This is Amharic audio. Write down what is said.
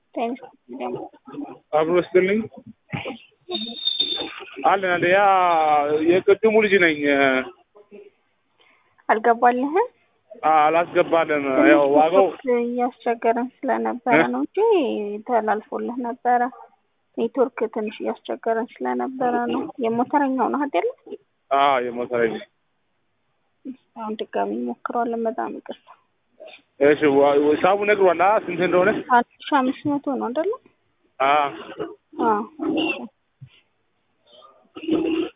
ቴንስ ደም አብሮስትልኝ አለና ያ የቅድሙ ልጅ ነኝ አልገባልህ አላስገባለም ያው ዋጋው ያስቸገረን ስለነበረ ነው እንጂ ተላልፎልህ ነበረ ኔትወርክ ትንሽ ያስቸገረን ስለነበረ ነው የሞተረኛው ነው አይደል የሞተረኛው አሁን ድጋሚ ሞክሯለን በጣም ይቅርታ እሺ ሳቡ ነግሯላ ስንት እንደሆነ 1500 ነው አይደል